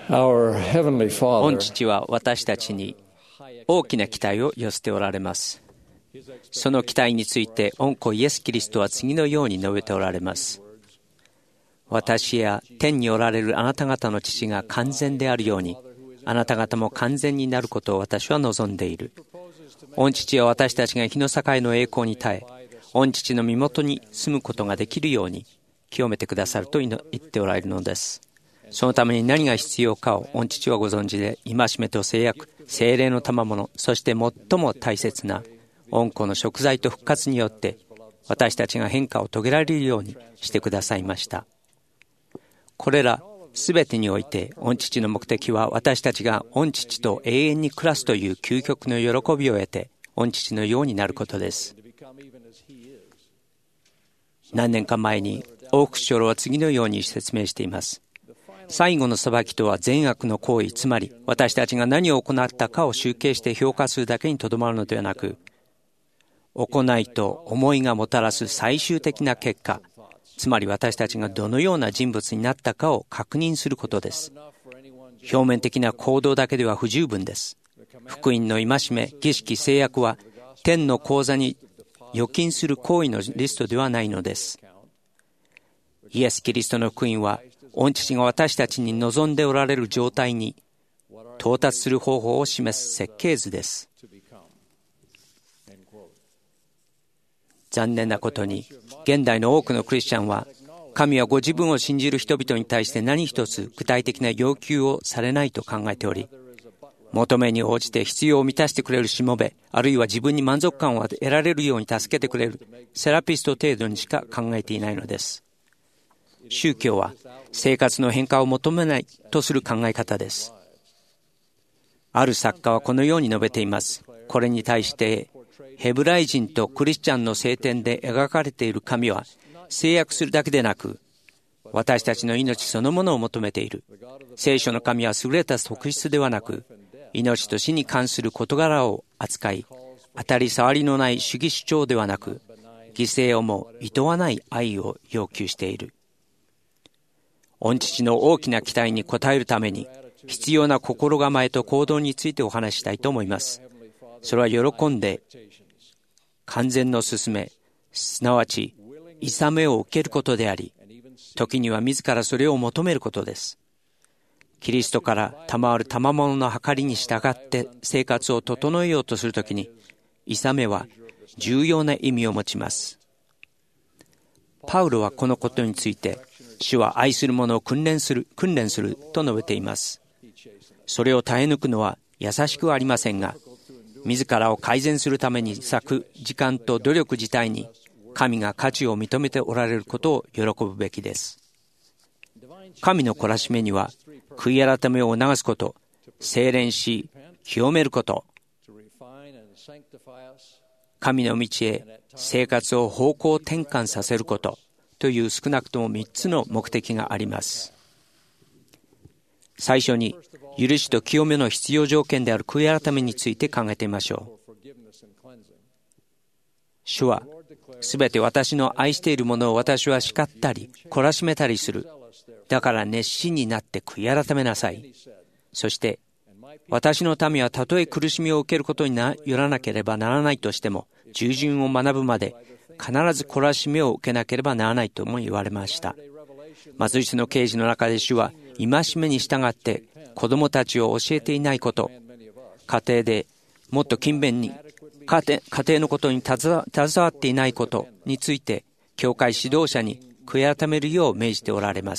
Our Heavenly 御 Father 父は私たちに大きな期待を寄せておられます。その期待について御子イエス・キリストは次のように述べておられます。私や天におられるあなた方の父が完全であるように、あなた方も完全になることを私は望んでいる。御父は私たちが日の境の栄光に耐え、御父の身元に住むことができるように清めてくださると言っておられるのです。そのために何が必要かを御父はご存知で、戒めと制約、聖霊の賜物、そして最も大切な御子の贖罪と復活によって私たちが変化を遂げられるようにしてくださいました。これらすべてにおいて御父の目的は、私たちが御父と永遠に暮らすという究極の喜びを得て御父のようになることです。何年か前にオークス長老は次のように説明しています。最後の裁きとは善悪の行為、つまり私たちが何を行ったかを集計して評価するだけにとどまるのではなく、行いと思いがもたらす最終的な結果、つまり私たちがどのような人物になったかを確認することです。表面的な行動だけでは不十分です。福音の戒め、儀式、制約は天の口座に預金する行為のリストではないのです。イエス・キリストの福音は、御父が私たちに望んでおられる状態に到達する方法を示す設計図です。残念なことに、現代の多くのクリスチャンは、神はご自分を信じる人々に対して何一つ具体的な要求をされないと考えており、求めに応じて必要を満たしてくれるしもべ、あるいは自分に満足感を得られるように助けてくれるセラピスト程度にしか考えていないのです。宗教は生活の変化を求めないとする考え方です。ある作家はこのように述べています。これに対してヘブライ人とクリスチャンの聖典で描かれている神は、制約するだけでなく私たちの命そのものを求めている。聖書の神は優れた特質ではなく、命と死に関する事柄を扱い、当たり障りのない主義主張ではなく、犠牲をも厭わない愛を要求している。御父の大きな期待に応えるために必要な心構えと行動についてお話ししたいと思います。それは喜んで完全の勧め、すなわち諌めを受けることであり、時には自らそれを求めることです。キリストから賜る賜物の計りに従って生活を整えようとするときに、諌めは重要な意味を持ちます。パウロはこのことについて、主は愛する者を訓練すると述べています。それを耐え抜くのは優しくはありませんが、自らを改善するために割く時間と努力自体に神が価値を認めておられることを喜ぶべきです。神の懲らしめには、悔い改めを促すこと、精錬し清めること、神の道へ生活を方向転換させることという少なくとも3つの目的があります。最初に、許しと清めの必要条件である悔い改めについて考えてみましょう。主は、すべて私の愛しているものを私は叱ったり懲らしめたりする。だから熱心になって悔い改めなさい。そして、私の民はたとえ苦しみを受けることによらなければならないとしても、従順を学ぶまで必ず懲らしめを受けなければならないとも言われました。貧しの啓示の中で主は、戒めに従って子供たちを教えていないこと、家庭でもっと勤勉に家庭のことに携わっていないことについて、教会指導者に悔い改めるよう命じておられます。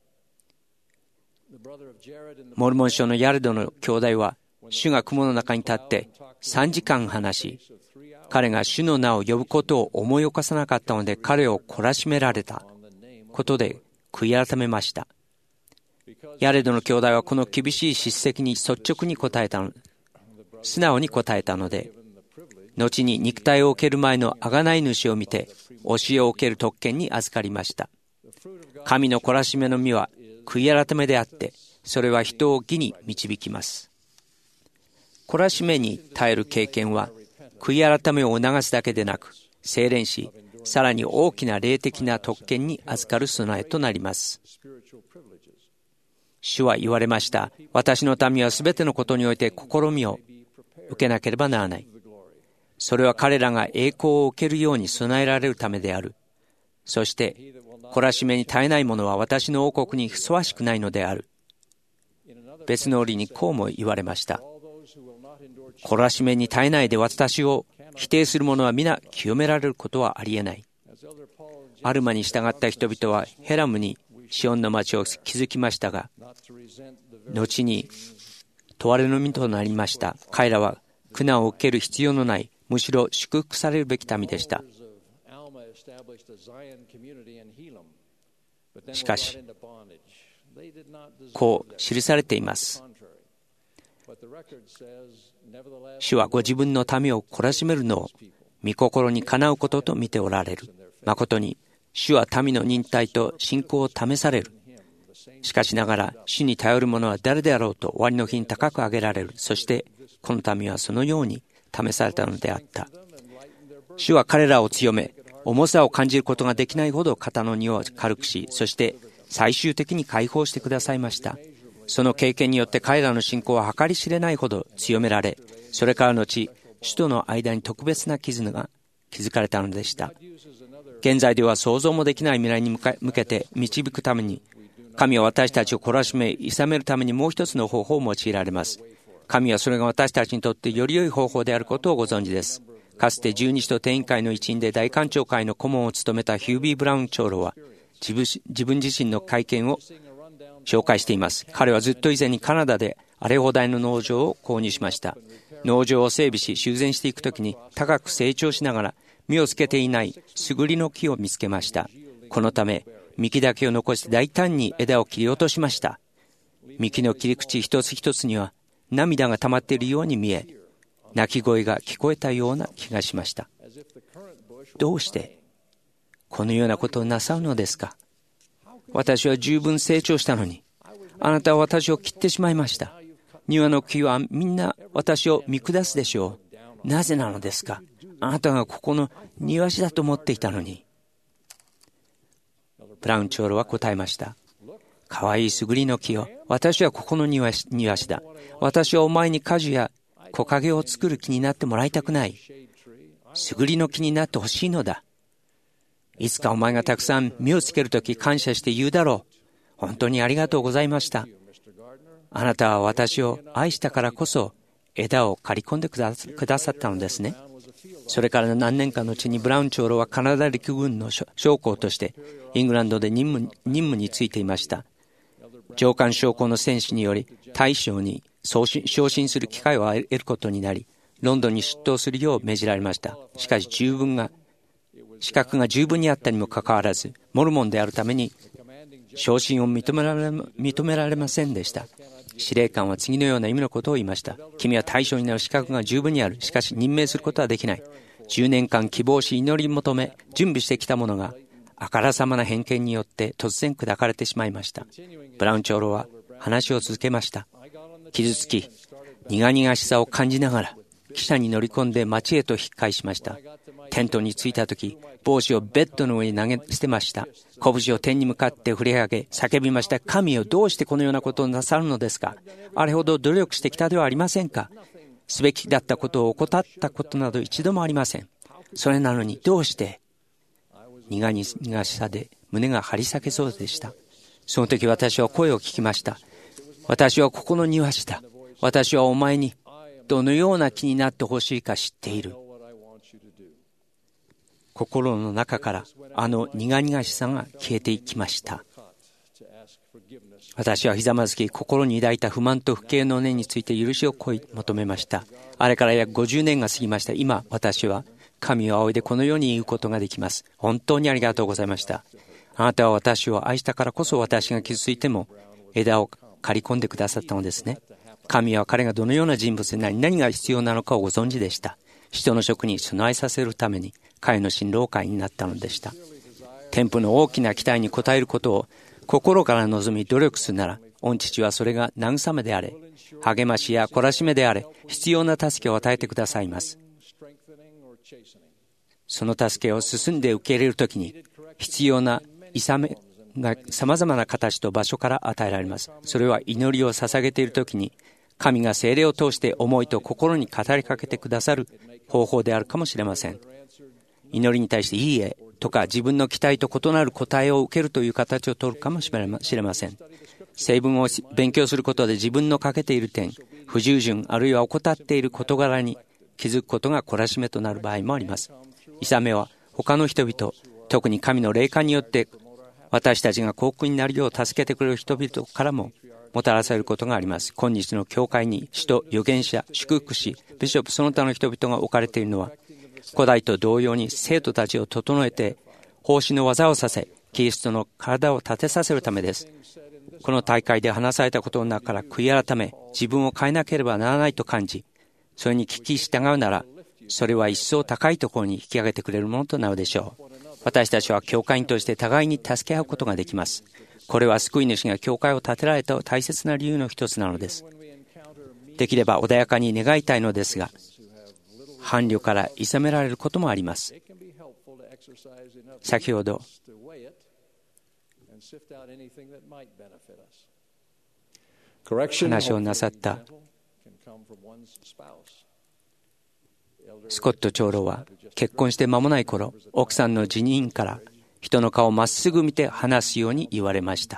モルモン省のヤレドの兄弟は、主が雲の中に立って3時間話し、彼が主の名を呼ぶことを思い起こさなかったので、彼を懲らしめられたことで悔い改めました。ヤレドの兄弟はこの厳しい叱責に素直に素直に答えたので、後に肉体を受ける前の贖い主を見て、教えを受ける特権に預かりました。神の懲らしめの実は悔い改めであって、それは人を義に導きます。懲らしめに耐える経験は、悔い改めを促すだけでなく、精錬し、さらに大きな霊的な特権に預かる備えとなります。 主は言われました。私の民はすべてのことにおいて試みを受けなければならない。それは彼らが栄光を受けるように備えられるためである。そして、懲らしめに耐えない者は私の王国にふさわしくないのである。別の折にこうも言われました。懲らしめに耐えないで私を否定する者は皆清められることはありえない。アルマに従った人々はヘラムにシオンの町を築きましたが、後に問われの身となりました。彼らは苦難を受ける必要のない、むしろ祝福されるべき民でした。しかし、こう記されています。主はご自分の民を懲らしめるのを御心にかなうことと見ておられる。誠に、主は民の忍耐と信仰を試される。しかしながら、主に頼る者は誰であろうと終わりの日に高く上げられる。そして、この民はそのように試されたのであった。主は彼らを強め、重さを感じることができないほど肩の荷を軽くし、そして最終的に解放してくださいました。その経験によって彼らの信仰は計り知れないほど強められ、それからのち、主との間に特別な絆が築かれたのでした。現在では想像もできない未来に向けて導くために、神は私たちを懲らしめ、諌めるためにもう一つの方法を用いられます。神はそれが私たちにとってより良い方法であることをご存知です。かつて十二使徒定員会の一員で大官庁会の顧問を務めたヒュービー・ブラウン長老は、自分自身の会見を紹介しています。彼はずっと以前にカナダで荒れ放題の農場を購入しました。農場を整備し修繕していくときに高く成長しながら実をつけていないスグリの木を見つけました。このため幹だけを残して大胆に枝を切り落としました。幹の切り口一つ一つには涙が溜まっているように見え、泣き声が聞こえたような気がしました。どうしてこのようなことをなさるのですか。私は十分成長したのに、あなたは私を切ってしまいました。庭の木はみんな私を見下すでしょう。なぜなのですか。あなたがここの庭師だと思っていたのに。ブラウン長老は答えました。かわいいスグリの木よ、私はここの庭師だ。私はお前に果樹や木陰を作る気になってもらいたくない。スグリの木になってほしいのだ。いつかお前がたくさん実をつけるとき感謝して言うだろう。本当にありがとうございました。あなたは私を愛したからこそ枝を刈り込んでくださったのですね。それから何年かのうちにブラウン長老はカナダ陸軍の将校としてイングランドで任務に就いていました。上官将校の戦士により大将に昇進する機会を得ることになり、ロンドンに出頭するよう命じられました。しかし資格が十分にあったにもかかわらず、モルモンであるために昇進を認められませんでした。司令官は次のような意味のことを言いました。君は大将になる資格が十分にある。しかし任命することはできない。10年間希望し祈り求め準備してきたものがあからさまな偏見によって突然砕かれてしまいました。ブラウン長老は話を続けました。傷つき苦々しさを感じながら汽車に乗り込んで町へと引っ返しました。テントに着いたとき、帽子をベッドの上に投げ捨てました。拳を天に向かって振り上げ、叫びました。神よ、どうしてこのようなことをなさるのですか。あれほど努力してきたではありませんか。すべきだったことを怠ったことなど一度もありません。それなのにどうして。苦々しさで胸が張り裂けそうでした。その時私は声を聞きました。私はここの庭師だ。私はお前にどのような気になってほしいか知っている。心の中からあの苦々しさが消えていきました。私はひざまずき、心に抱いた不満と不敬の念について許しを求めました。あれから約50年が過ぎました。今私は神を仰いでこのように言うことができます。本当にありがとうございました。あなたは私を愛したからこそ私が傷ついても枝を刈り込んでくださったのですね。神は彼がどのような人物で何が必要なのかをご存知でした。人の職に備えさせるために彼の新郎会になったのでした。天父の大きな期待に応えることを心から望み努力するなら、御父はそれが慰めであれ、励ましや懲らしめであれ、必要な助けを与えてくださいます。その助けを進んで受け入れるときに、必要な諌めが様々な形と場所から与えられます。それは祈りを捧げているときに、神が聖霊を通して思いと心に語りかけてくださる方法であるかもしれません。祈りに対していいえとか自分の期待と異なる答えを受けるという形を取るかもしれません。聖文を勉強することで自分の欠けている点、不従順あるいは怠っている事柄に気づくことが懲らしめとなる場合もあります。諌めは他の人々、特に神の霊感によって私たちが幸福になるよう助けてくれる人々からももたらされることがあります。今日の教会に使徒、預言者、祝福士、ビショップその他の人々が置かれているのは、古代と同様に生徒たちを整えて奉仕の技をさせ、キリストの体を立てさせるためです。この大会で話されたことの中から悔い改め、自分を変えなければならないと感じ、それに聞き従うなら、それは一層高いところに引き上げてくれるものとなるでしょう。私たちは教会員として互いに助け合うことができます。これは救い主が教会を建てられた大切な理由の一つなのです。できれば穏やかに願いたいのですが、伴侶から諌められることもあります。先ほど話をなさったスコット長老は結婚して間もない頃、奥さんの辞任から人の顔をまっすぐ見て話すように言われました。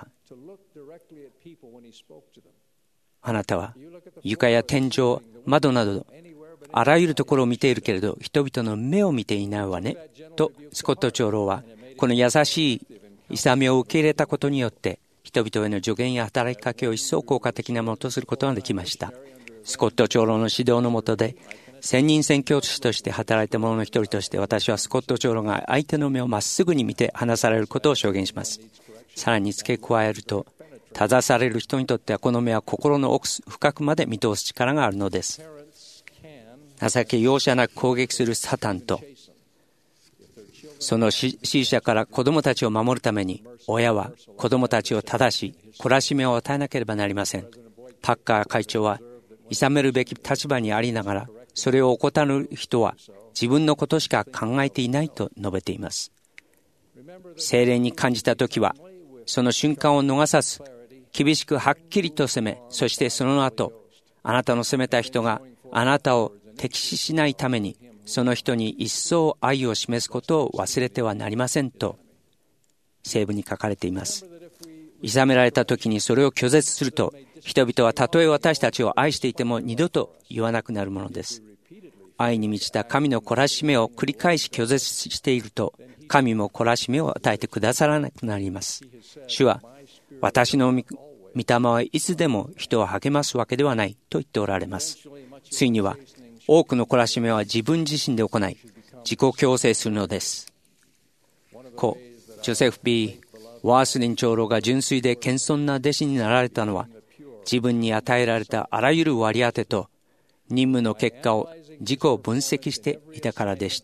あなたは床や天井、窓などあらゆるところを見ているけれど人々の目を見ていないわねとスコット長老はこの優しい諌めを受け入れたことによって人々への助言や働きかけを一層効果的なものとすることができました。スコット長老の指導の下で専任宣教師として働いた者の一人として私はスコット長老が相手の目をまっすぐに見て話されることを証言します。さらに付け加えると、正される人にとってはこの目は心の奥深くまで見通す力があるのです。情け容赦なく攻撃するサタンとその支持者から子供たちを守るために親は子供たちを正し懲らしめを与えなければなりません。パッカー会長は諌めるべき立場にありながらそれを怠る人は自分のことしか考えていないと述べています。聖霊に感じたときはその瞬間を逃さず厳しくはっきりと責め、そしてその後あなたの責めた人があなたを敵視しないためにその人に一層愛を示すことを忘れてはなりませんと聖文に書かれています。諌められた時にそれを拒絶すると人々はたとえ私たちを愛していても二度と言わなくなるものです。愛に満ちた神の懲らしめを繰り返し拒絶していると神も懲らしめを与えてくださらなくなります。主は私の御霊はいつでも人を励ますわけではないと言っておられます。ついには多くの懲らしめは自分自身で行い自己強制するのです。故ジョセフ・ B ・ワースリン長老が純粋で謙遜な弟子になられたのは自分に与えられたあらゆる割り当てと任務の結果を自己分析していたからでした。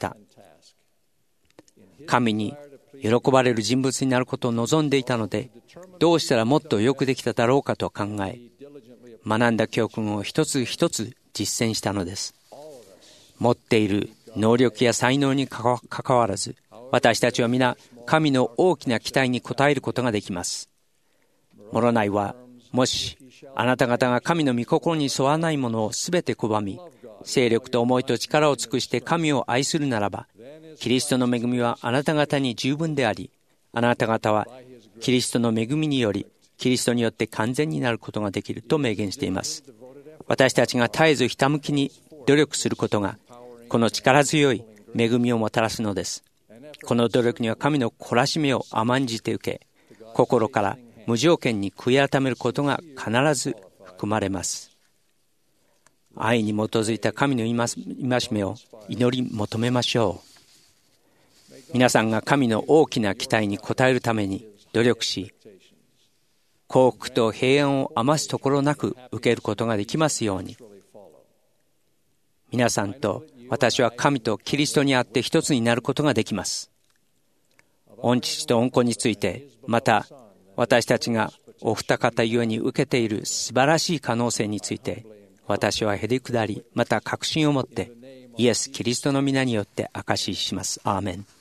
神に喜ばれる人物になることを望んでいたので、どうしたらもっとよくできただろうかと考え、学んだ教訓を一つ一つ実践したのです。持っている能力や才能にかかわらず、私たちは皆神の大きな期待に応えることができます。モロナイは、もしあなた方が神の御心に沿わないものをすべて拒み、精力と思いと力を尽くして神を愛するならば、キリストの恵みはあなた方に十分であり、あなた方はキリストの恵みにより、キリストによって完全になることができると明言しています。私たちが絶えずひたむきに努力することが、この力強い恵みをもたらすのです。この努力には神の懲らしめを甘んじて受け、心から無条件に悔い改めることが必ず含まれます。愛に基づいた神の戒めを祈り求めましょう。皆さんが神の大きな期待に応えるために努力し、幸福と平安を余すところなく受けることができますように。皆さんと私は神とキリストにあって一つになることができます。御父と御子について、また私たちがお二方ゆえに受けている素晴らしい可能性について、私はへりくだり、また確信を持ってイエス・キリストの皆によって証しします。アーメン。